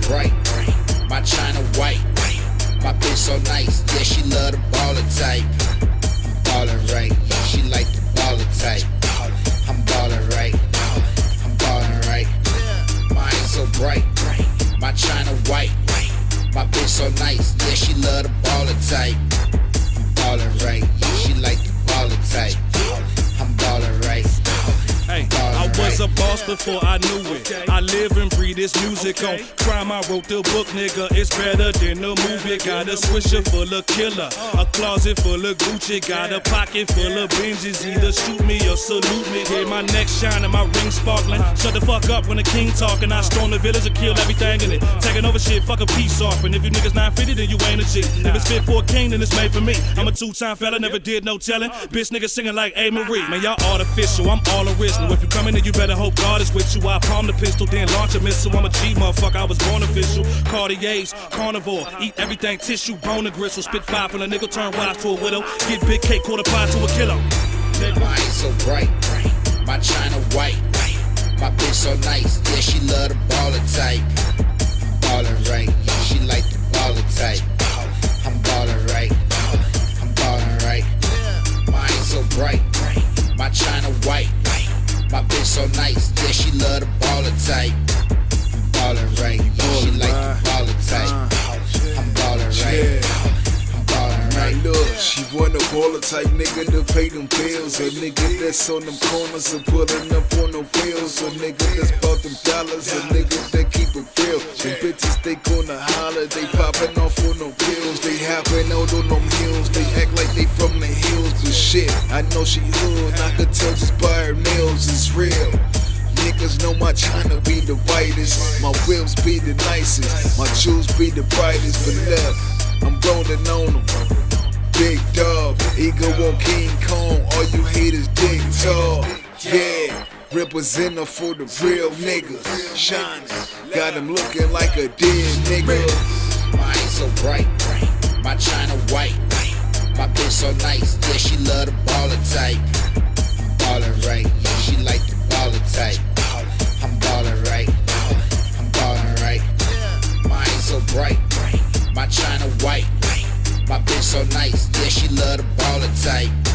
bright. My China white. My bitch so nice. Yeah, she love the baller type. I'm ballin' right. She like the baller type. I'm ballin' right. I'm ballin' right. Mine so bright. My China white. My bitch so nice. Yeah, she love the baller type. I'm ballin' right. She like the baller type. I'm ballin' right. Hey, I was a boss before I knew it. I live and breathe this music on crime. I wrote the book, nigga. It's better than the movie. Got a swisher full of killer, a closet full of Gucci, got a pocket full of binges. Either shoot me or salute me. Hear my neck shining, my ring sparkling. Shut the fuck up when the king talking. I storm the village and kill everything in it. Taking over shit, fuck a peace offering. If you niggas 950, then you ain't a G. If it's fit for a king, then it's made for me. I'm a two-time fella, never did no telling. Bitch niggas singing like A. Marie. Man, y'all artificial, I'm all original. If you come in, then you better hope God is with you. I palm the pistol, then launch a missile. I'm a G motherfucker, I was born official. Cartier's, carnivore, eat everything tissue, bone and gristle. Spit five from a nigga, turn wives to a widow. Get big cake, quarter pie to a kilo. Mine so bright, my China white. My bitch so nice, yeah, she love the baller type. I'm ballin' right, she like the baller type. I'm ballin' right, I'm ballin' right. Mine so bright, my China white. My bitch so nice, yeah, she love the baller type. I'm ballin' right, she like the baller type. I'm ballin' right, I'm ballin' right. Look, she want a baller type nigga to pay them bills. A nigga that's on them corners and pulling up on no pills. A nigga that's bought them dollars. A nigga that keep it real. Them bitches they gonna holler, they popping off on no pills. They hopping out on them hills. They act like they from the hills, but shit, I know she hood. I could tell just by her nails, it's real. Niggas know my China be the whitest. My whips be the nicest. My jewels be the brightest. But look, I'm rolling on them. Big dog, ego on King Kong. All you haters dig tall. Yeah, representing for the real niggas. Shining, got them looking like a dead nigga. Mine so bright, my China white. My bitch so nice, yeah, she love the baller type. I'm ballin' right, she like the baller type. I'm ballin' right, I'm ballin' right. Mine so bright, my China white. My bitch so nice, yeah, she love the baller type.